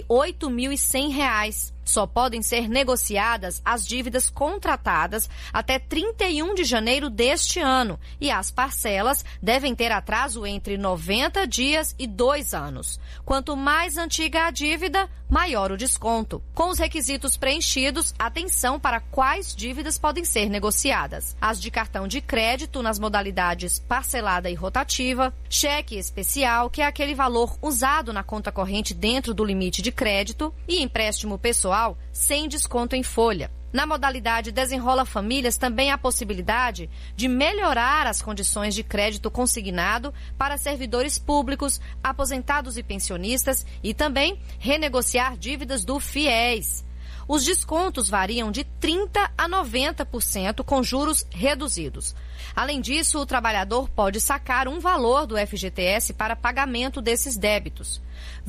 8.100. Só podem ser negociadas as dívidas contratadas até 31 de janeiro deste ano e as parcelas devem ter atraso entre 90 dias e 2 anos. Quanto mais antiga a dívida, maior o desconto. Com os requisitos preenchidos, atenção para quais dívidas podem ser negociadas. As de cartão de crédito nas modalidades parcelada e rotativa, cheque especial, que é aquele valor usado na conta corrente dentro do limite de crédito, e empréstimo pessoal sem desconto em folha. Na modalidade Desenrola Famílias também há a possibilidade de melhorar as condições de crédito consignado para servidores públicos, aposentados e pensionistas e também renegociar dívidas do FIES. Os descontos variam de 30% a 90% com juros reduzidos. Além disso, o trabalhador pode sacar um valor do FGTS para pagamento desses débitos.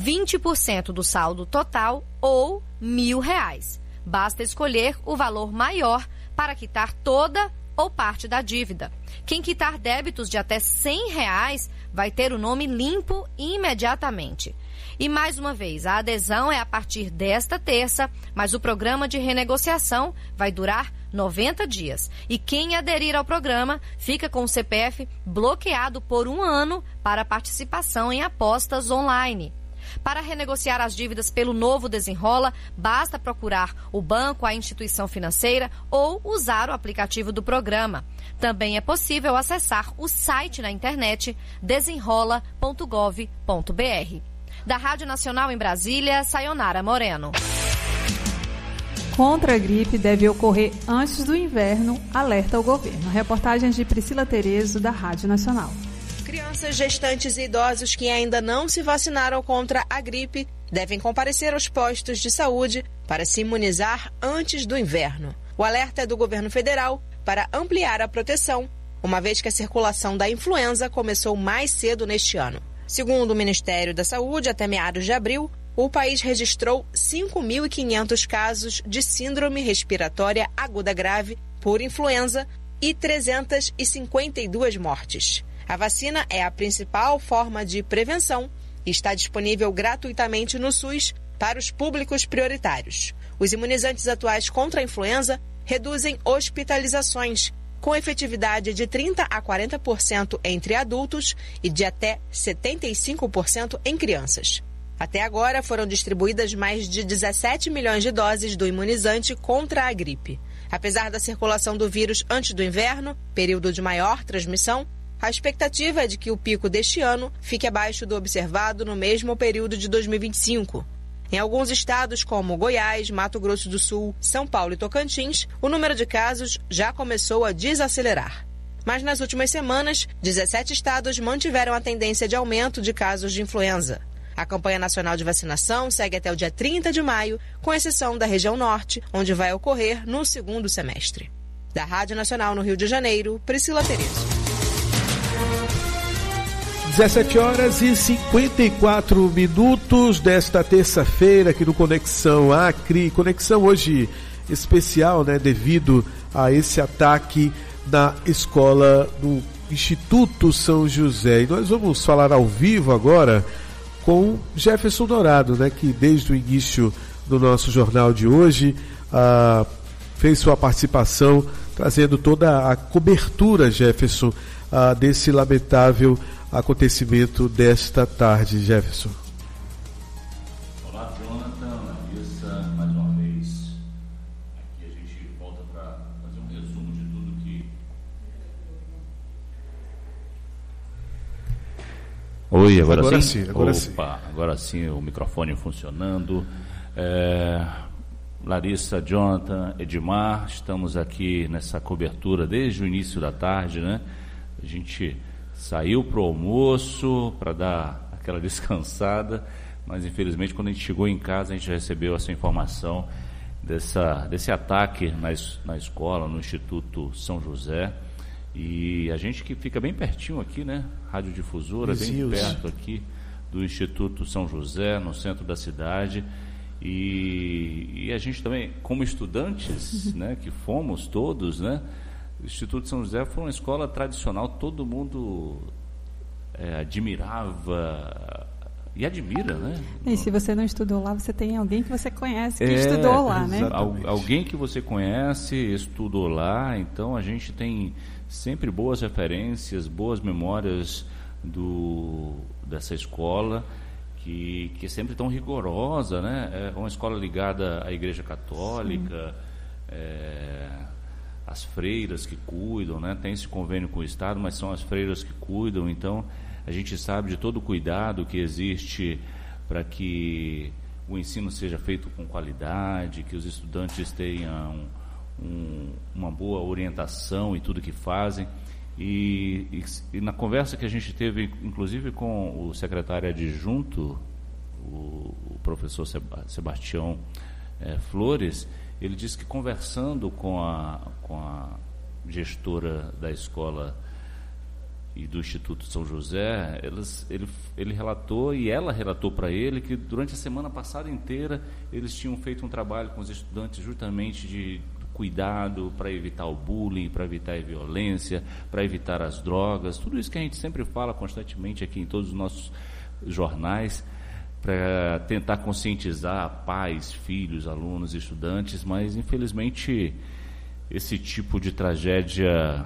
20% do saldo total ou R$ 1.000. Basta escolher o valor maior para quitar toda ou parte da dívida. Quem quitar débitos de até R$ 100 vai ter o nome limpo imediatamente. E mais uma vez, a adesão é a partir desta terça, mas o programa de renegociação vai durar 90 dias. E quem aderir ao programa fica com o CPF bloqueado por 1 ano para participação em apostas online. Para renegociar as dívidas pelo novo Desenrola, basta procurar o banco, a instituição financeira ou usar o aplicativo do programa. Também é possível acessar o site na internet desenrola.gov.br. Da Rádio Nacional em Brasília, Sayonara Moreno. contra a gripe deve ocorrer antes do inverno, alerta o governo. Reportagem de Priscila Terezo, da Rádio Nacional. Crianças, gestantes e idosos que ainda não se vacinaram contra a gripe devem comparecer aos postos de saúde para se imunizar antes do inverno. O alerta é do governo federal para ampliar a proteção, uma vez que a circulação da influenza começou mais cedo neste ano. Segundo o Ministério da Saúde, até meados de abril, o país registrou 5.500 casos de síndrome respiratória aguda grave por influenza e 352 mortes. A vacina é a principal forma de prevenção e está disponível gratuitamente no SUS para os públicos prioritários. Os imunizantes atuais contra a influenza reduzem hospitalizações, com efetividade de 30% a 40% entre adultos e de até 75% em crianças. Até agora foram distribuídas mais de 17 milhões de doses do imunizante contra a gripe. Apesar da circulação do vírus antes do inverno, período de maior transmissão, a expectativa é de que o pico deste ano fique abaixo do observado no mesmo período de 2025. Em alguns estados, como Goiás, Mato Grosso do Sul, São Paulo e Tocantins, o número de casos já começou a desacelerar. Mas nas últimas semanas, 17 estados mantiveram a tendência de aumento de casos de influenza. A campanha nacional de vacinação segue até o dia 30 de maio, com exceção da região norte, onde vai ocorrer no segundo semestre. Da Rádio Nacional no Rio de Janeiro, Priscila Terezo. 17h54 desta terça-feira aqui no Conexão Acre. Conexão hoje especial, né, devido a esse ataque na escola do Instituto São José. E nós vamos falar ao vivo agora com Jefferson Dourado, né, que desde o início do nosso jornal de hoje fez sua participação, trazendo toda a cobertura, Jefferson, desse lamentável acontecimento desta tarde. Jefferson. Olá, Jonathan, Larissa, mais uma vez. Aqui a gente volta para fazer um resumo de tudo que... Oi, agora sim? Agora sim. Opa, agora sim, o microfone funcionando. Larissa, Jonathan, Edmar, estamos aqui nessa cobertura desde o início da tarde, né? A gente saiu para o almoço, para dar aquela descansada, mas infelizmente quando a gente chegou em casa a gente recebeu essa informação desse ataque na escola, no Instituto São José, e a gente que fica bem pertinho aqui, né, radiodifusora, bem perto aqui do Instituto São José, no centro da cidade, e a gente também, como estudantes, né, que fomos todos, né, o Instituto São José foi uma escola tradicional, todo mundo admirava e admira, né? E se você não estudou lá, você tem alguém que você conhece que estudou lá, né? Alguém que você conhece, estudou lá, então a gente tem sempre boas referências, boas memórias dessa escola, que é sempre tão rigorosa, né? É uma escola ligada à Igreja Católica, as freiras que cuidam, né? Tem esse convênio com o Estado, mas são as freiras que cuidam, então a gente sabe de todo o cuidado que existe para que o ensino seja feito com qualidade, que os estudantes tenham uma boa orientação em tudo que fazem. E na conversa que a gente teve, inclusive com o secretário adjunto, o professor Sebastião Flores, ele disse que conversando com a gestora da escola e do Instituto São José, ele relatou, e ela relatou para ele, que durante a semana passada inteira eles tinham feito um trabalho com os estudantes justamente de cuidado para evitar o bullying, para evitar a violência, para evitar as drogas, tudo isso que a gente sempre fala constantemente aqui em todos os nossos jornais, para tentar conscientizar pais, filhos, alunos, estudantes, mas infelizmente esse tipo de tragédia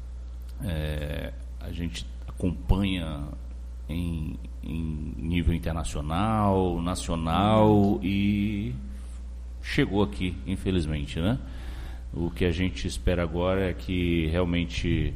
a gente acompanha em nível internacional, nacional, e chegou aqui, infelizmente, né? O que a gente espera agora é que realmente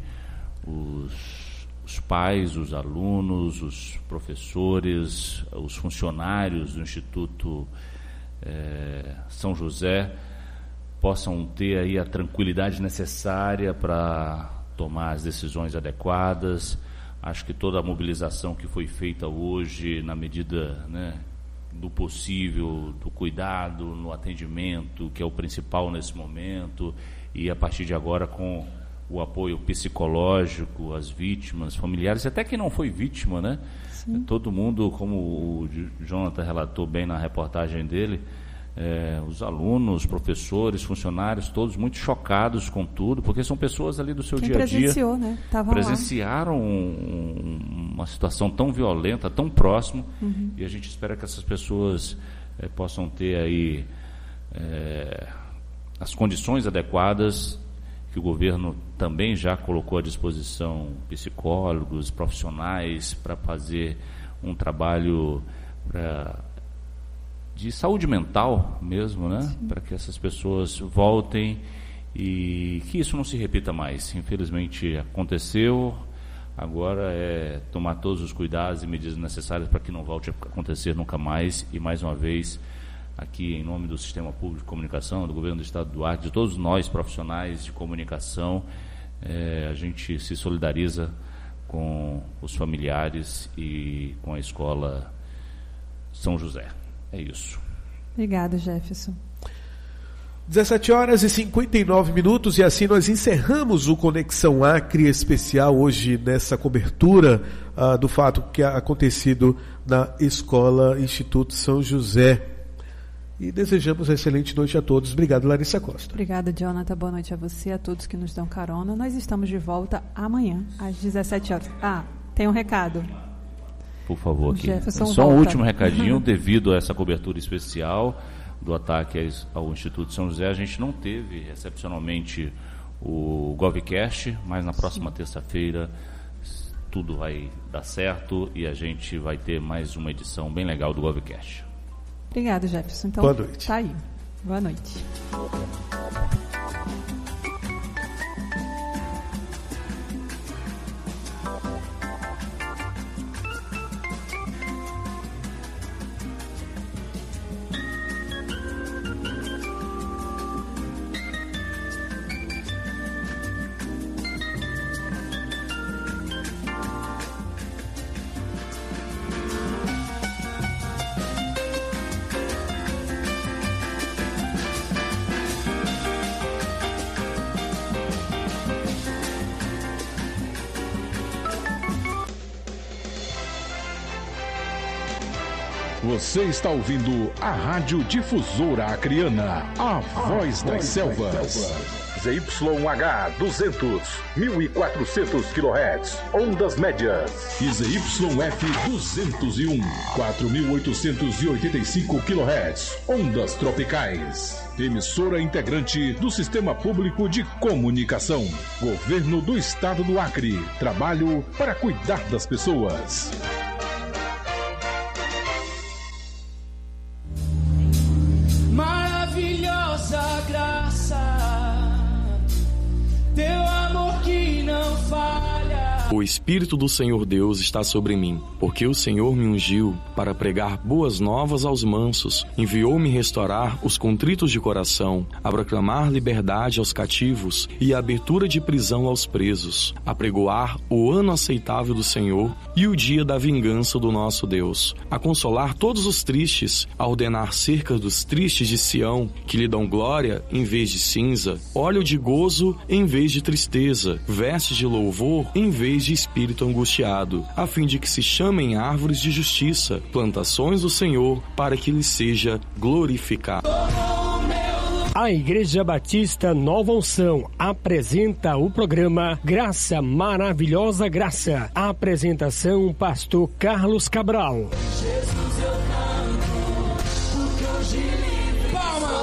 os pais, os alunos, os professores, os funcionários do Instituto São José possam ter aí a tranquilidade necessária para tomar as decisões adequadas. Acho que toda a mobilização que foi feita hoje, na medida, né, do possível, do cuidado no atendimento, que é o principal nesse momento, e a partir de agora com o apoio psicológico às vítimas, familiares, até quem não foi vítima, né? Sim. Todo mundo, como o Jonathan relatou bem na reportagem dele, os alunos, professores, funcionários, todos muito chocados com tudo, porque são pessoas ali do seu dia a dia. Presenciou, né? Presenciaram uma situação tão violenta, tão próximo, e a gente espera que essas pessoas possam ter aí as condições adequadas, que o governo também já colocou à disposição psicólogos, profissionais, para fazer um trabalho de saúde mental mesmo, né? Para que essas pessoas voltem e que isso não se repita mais. Infelizmente aconteceu, agora é tomar todos os cuidados e medidas necessárias para que não volte a acontecer nunca mais. E mais uma vez, aqui em nome do Sistema Público de Comunicação, do Governo do Estado do Acre, de todos nós profissionais de comunicação, a gente se solidariza com os familiares e com a Escola São José. É isso. Obrigada, Jefferson. 17h59 e assim nós encerramos o Conexão Acre especial hoje nessa cobertura do fato que ha acontecido na Escola Instituto São José. E desejamos uma excelente noite a todos. Obrigado, Larissa Costa. Obrigada, Jonathan. Boa noite a você, a todos que nos dão carona. Nós estamos de volta amanhã, às 17h. Tem um recado. Por favor, aqui. Jefferson só um volta. último recadinho, devido a essa cobertura especial do ataque ao Instituto São José, a gente não teve, excepcionalmente, o GovCast, mas na próxima terça-feira tudo vai dar certo e a gente vai ter mais uma edição bem legal do GovCast. Obrigada, Jefferson. Então, boa noite. Tá aí. Boa noite. Você está ouvindo a Rádio Difusora Acreana, a Voz das Selvas. ZYH 200, 1400 kHz, ondas médias. E ZYF 201, 4885 kHz, ondas tropicais. Emissora integrante do Sistema Público de Comunicação. Governo do Estado do Acre. Trabalho para cuidar das pessoas. Maravilhosa graça, teu amor que não falha. O Espírito do Senhor Deus está sobre mim, porque o Senhor me ungiu para pregar boas novas aos mansos, enviou-me restaurar os contritos de coração, a proclamar liberdade aos cativos e a abertura de prisão aos presos, a pregoar o ano aceitável do Senhor e o dia da vingança do nosso Deus, a consolar todos os tristes, a ordenar cerca dos tristes de Sião, que lhe dão glória em vez de cinza, óleo de gozo em vez de tristeza, vestes de louvor em vez de espírito angustiado, a fim de que se chamem árvores de justiça, plantações do Senhor, para que lhe seja glorificado. A Igreja Batista Nova Unção apresenta o programa Graça Maravilhosa Graça. A apresentação, Pastor Carlos Cabral. Jesus, eu canto, porque hoje livre. Palma!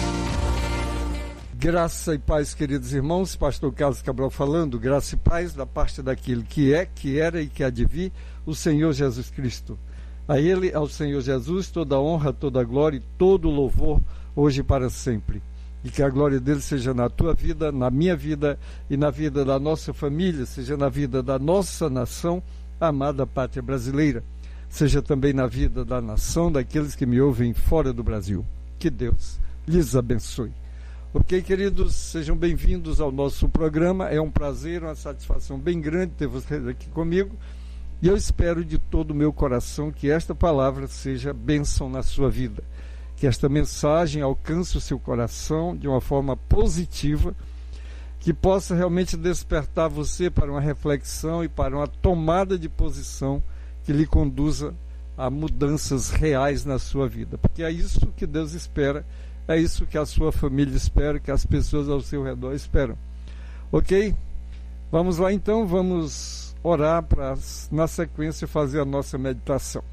Graça e paz, queridos irmãos, pastor Carlos Cabral falando, graça e paz da parte daquele que é, que era e que há de vir, o Senhor Jesus Cristo. A Ele, ao Senhor Jesus, toda a honra, toda a glória e todo o louvor, hoje e para sempre. E que a glória dele seja na tua vida, na minha vida e na vida da nossa família, seja na vida da nossa nação, a amada pátria brasileira, seja também na vida da nação daqueles que me ouvem fora do Brasil. Que Deus lhes abençoe. Ok, queridos, sejam bem-vindos ao nosso programa. É um prazer, uma satisfação bem grande ter vocês aqui comigo. E eu espero de todo o meu coração que esta palavra seja bênção na sua vida. Que esta mensagem alcance o seu coração de uma forma positiva, que possa realmente despertar você para uma reflexão e para uma tomada de posição que lhe conduza a mudanças reais na sua vida. Porque é isso que Deus espera, é isso que a sua família espera, que as pessoas ao seu redor esperam. Ok? Vamos lá então, vamos orar para, na sequência, fazer a nossa meditação.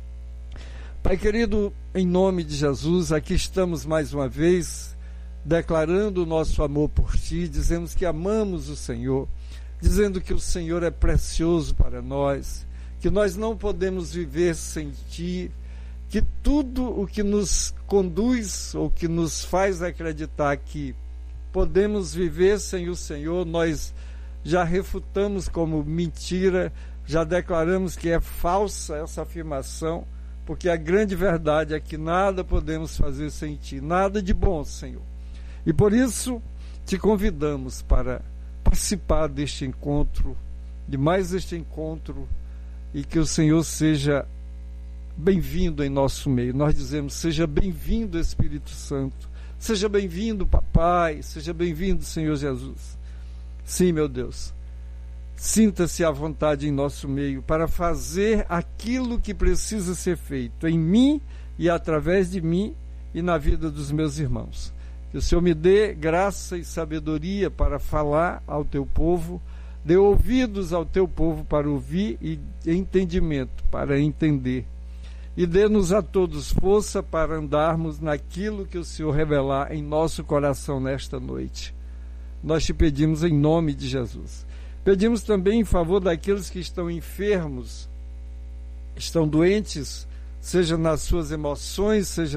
Pai querido, em nome de Jesus, aqui estamos mais uma vez declarando o nosso amor por Ti, dizemos que amamos o Senhor, dizendo que o Senhor é precioso para nós, que nós não podemos viver sem Ti, que tudo o que nos conduz ou que nos faz acreditar que podemos viver sem o Senhor, nós já refutamos como mentira, já declaramos que é falsa essa afirmação, porque a grande verdade é que nada podemos fazer sem Ti, nada de bom, Senhor. E por isso te convidamos para participar deste encontro, de mais este encontro, e que o Senhor seja bem-vindo em nosso meio. Nós dizemos, seja bem-vindo, Espírito Santo, seja bem-vindo, Papai, seja bem-vindo, Senhor Jesus. Sim, meu Deus, sinta-se à vontade em nosso meio para fazer aquilo que precisa ser feito em mim e através de mim e na vida dos meus irmãos. Que o Senhor me dê graça e sabedoria para falar ao Teu povo, dê ouvidos ao Teu povo para ouvir e entendimento para entender. E dê-nos a todos força para andarmos naquilo que o Senhor revelar em nosso coração nesta noite. Nós te pedimos em nome de Jesus. Pedimos também em favor daqueles que estão enfermos, estão doentes, seja nas suas emoções, seja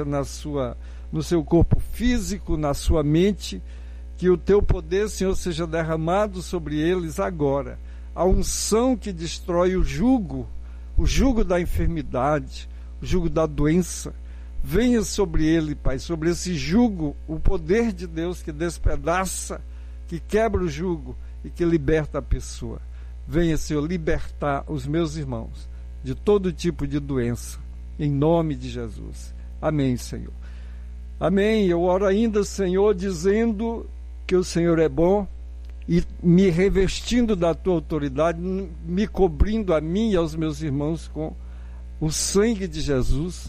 no seu corpo físico, na sua mente, que o Teu poder, Senhor, seja derramado sobre eles agora. A unção que destrói o jugo da enfermidade, o jugo da doença, venha sobre ele, Pai, sobre esse jugo, o poder de Deus que despedaça, que quebra o jugo e que liberta a pessoa. Venha, Senhor, libertar os meus irmãos de todo tipo de doença, em nome de Jesus. Amém, Senhor. Amém. Eu oro ainda, Senhor, dizendo que o Senhor é bom e me revestindo da Tua autoridade, me cobrindo a mim e aos meus irmãos com o sangue de Jesus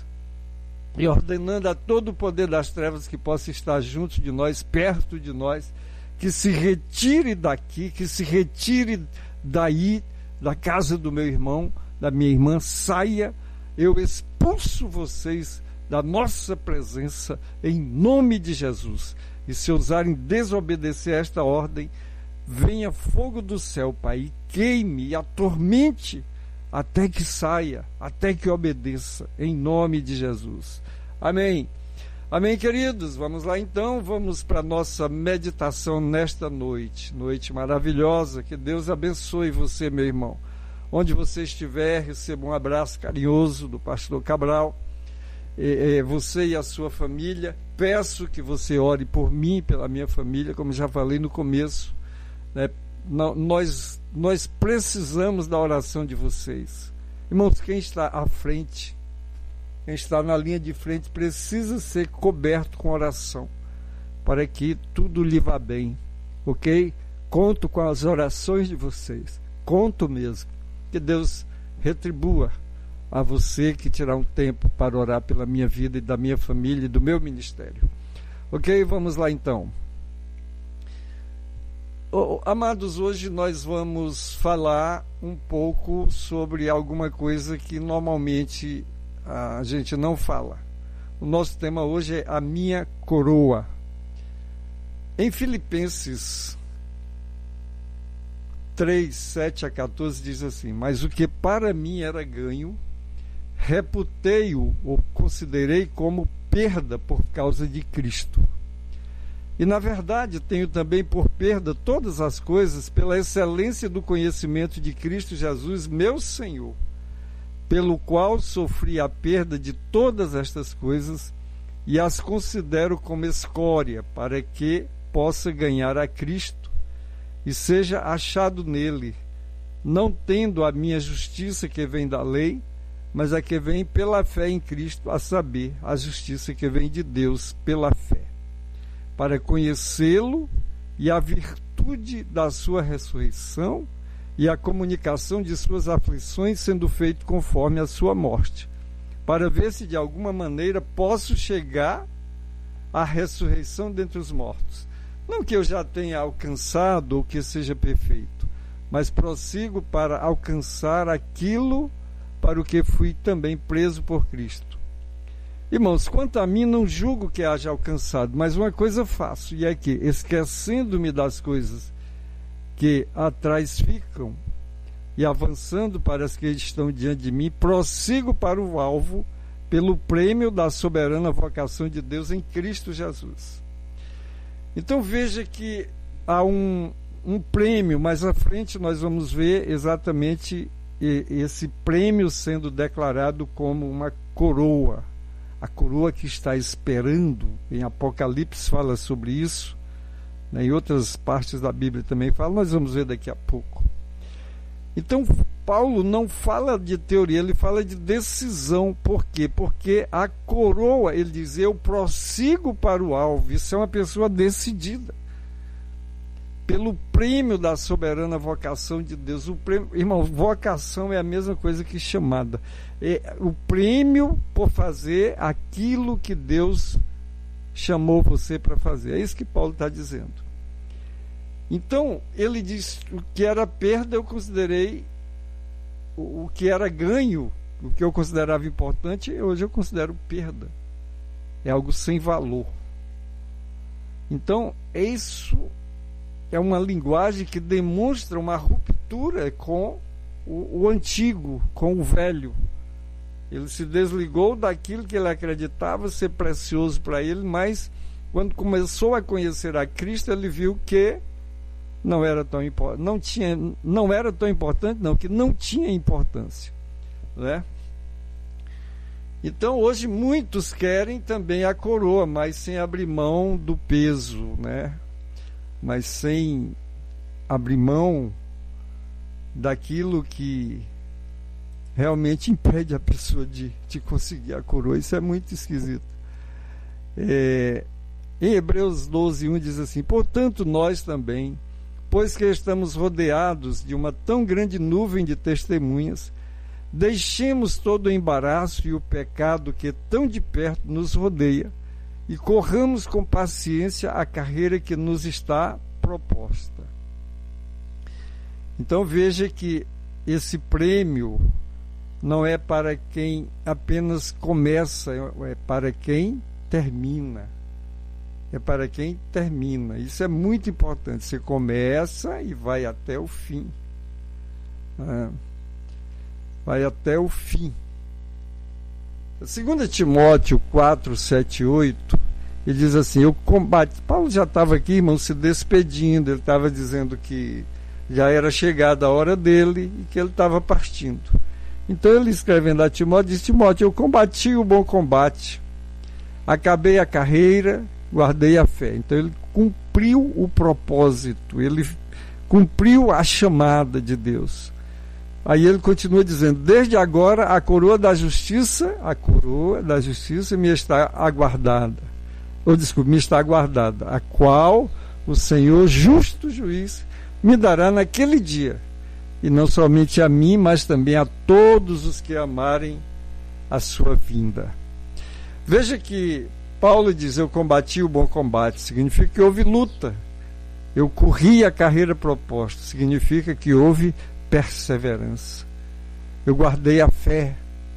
e ordenando a todo o poder das trevas que possa estar junto de nós, perto de nós, que se retire daqui, que se retire daí, da casa do meu irmão, da minha irmã, saia, eu expulso vocês da nossa presença, em nome de Jesus. E se ousarem desobedecer a esta ordem, venha fogo do céu, Pai, e queime, e atormente, até que saia, até que obedeça, em nome de Jesus. Amém. Amém, queridos? Vamos lá então, vamos para a nossa meditação nesta noite. Noite maravilhosa, que Deus abençoe você, meu irmão. Onde você estiver, receba um abraço carinhoso do pastor Cabral. Você e a sua família. Peço que você ore por mim, pela minha família, como já falei no começo, né? Nós precisamos da oração de vocês. Irmãos, quem está à frente, quem está na linha de frente, precisa ser coberto com oração, para que tudo lhe vá bem, ok? Conto com as orações de vocês, conto mesmo. Que Deus retribua a você que tirar um tempo para orar pela minha vida e da minha família e do meu ministério. Ok? Vamos lá então. Amados, hoje nós vamos falar um pouco sobre alguma coisa que normalmente a gente não fala. O nosso tema hoje é a minha coroa. Em Filipenses 3, 7 a 14 diz assim: mas o que para mim era ganho, reputei-o ou considerei como perda por causa de Cristo. E na verdade tenho também por perda todas as coisas pela excelência do conhecimento de Cristo Jesus, meu Senhor, pelo qual sofri a perda de todas estas coisas e as considero como escória, para que possa ganhar a Cristo e seja achado nele, não tendo a minha justiça que vem da lei, mas a que vem pela fé em Cristo, a saber, a justiça que vem de Deus pela fé, para conhecê-lo e a virtude da sua ressurreição e a comunicação de suas aflições, sendo feito conforme a sua morte, para ver se de alguma maneira posso chegar à ressurreição dentre os mortos. Não que eu já tenha alcançado ou que seja perfeito, mas prossigo para alcançar aquilo para o que fui também preso por Cristo. Irmãos, quanto a mim, não julgo que haja alcançado, mas uma coisa faço, e é que, esquecendo-me das coisas que atrás ficam e avançando para as que estão diante de mim, prossigo para o alvo pelo prêmio da soberana vocação de Deus em Cristo Jesus. Então veja que há um prêmio, mais à frente nós vamos ver exatamente esse prêmio sendo declarado como uma coroa. A coroa que está esperando, em Apocalipse fala sobre isso, né, em outras partes da Bíblia também fala, nós vamos ver daqui a pouco. Então Paulo não fala de teoria, ele fala de decisão. Por quê? Porque a coroa, ele diz, eu prossigo para o alvo. Isso é uma pessoa decidida. Pelo prêmio da soberana vocação de Deus. O prêmio, irmão, vocação é a mesma coisa que chamada. É o prêmio por fazer aquilo que Deus chamou você para fazer. É isso que Paulo está dizendo. Então, ele diz, o que era perda eu considerei, o que era ganho, o que eu considerava importante, hoje eu considero perda. É algo sem valor. Então, isso é uma linguagem que demonstra uma ruptura com o antigo, com o velho. Ele se desligou daquilo que ele acreditava ser precioso para ele, mas quando começou a conhecer a Cristo, ele viu que não era tão importante, que não tinha importância, né? Então hoje muitos querem também a coroa, mas sem abrir mão do peso, né? Mas sem abrir mão daquilo que realmente impede a pessoa de conseguir a coroa. Isso é muito esquisito. Em Hebreus 12:1 diz assim: portanto nós também, pois que estamos rodeados de uma tão grande nuvem de testemunhas, deixemos todo o embaraço e o pecado que tão de perto nos rodeia e corramos com paciência a carreira que nos está proposta. Então veja que esse prêmio não é para quem apenas começa, é para quem termina. É para quem termina. Isso é muito importante. Você começa e vai até o fim. Vai até o fim. 2 Timóteo 4, 7 e 8, ele diz assim: eu combati. Paulo já estava aqui, irmão, se despedindo. Ele estava dizendo que já era chegada a hora dele e que ele estava partindo. Então ele, escrevendo a Timóteo, diz: Timóteo, eu combati o bom combate, acabei a carreira, guardei a fé. Então ele cumpriu o propósito, ele cumpriu a chamada de Deus. Aí ele continua dizendo: desde agora a coroa da justiça me está aguardada, me está aguardada, a qual o Senhor, justo juiz, me dará naquele dia, e não somente a mim, mas também a todos os que amarem a sua vinda. Veja que Paulo diz: eu combati o bom combate, significa que houve luta. Eu corri a carreira proposta, significa que houve perseverança. Eu guardei a fé,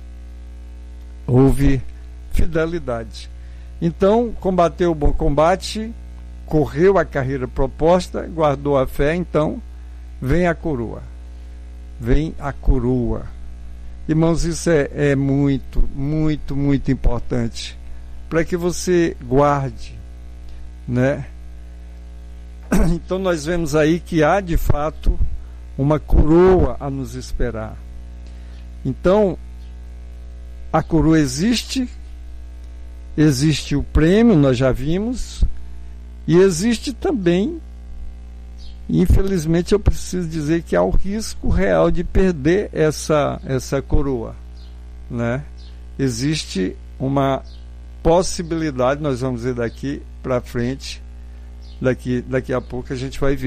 houve fidelidade. Então, combateu o bom combate, correu a carreira proposta, guardou a fé. Então, vem a coroa. Vem a coroa. Irmãos, isso é muito, muito, muito importante, para que você guarde, né? Então nós vemos aí que há de fato uma coroa a nos esperar. Então a coroa existe existe o prêmio, nós já vimos, e existe também, infelizmente eu preciso dizer que há o risco real de perder essa coroa, né? Existe uma possibilidade, nós vamos ver daqui para frente, daqui a pouco a gente vai ver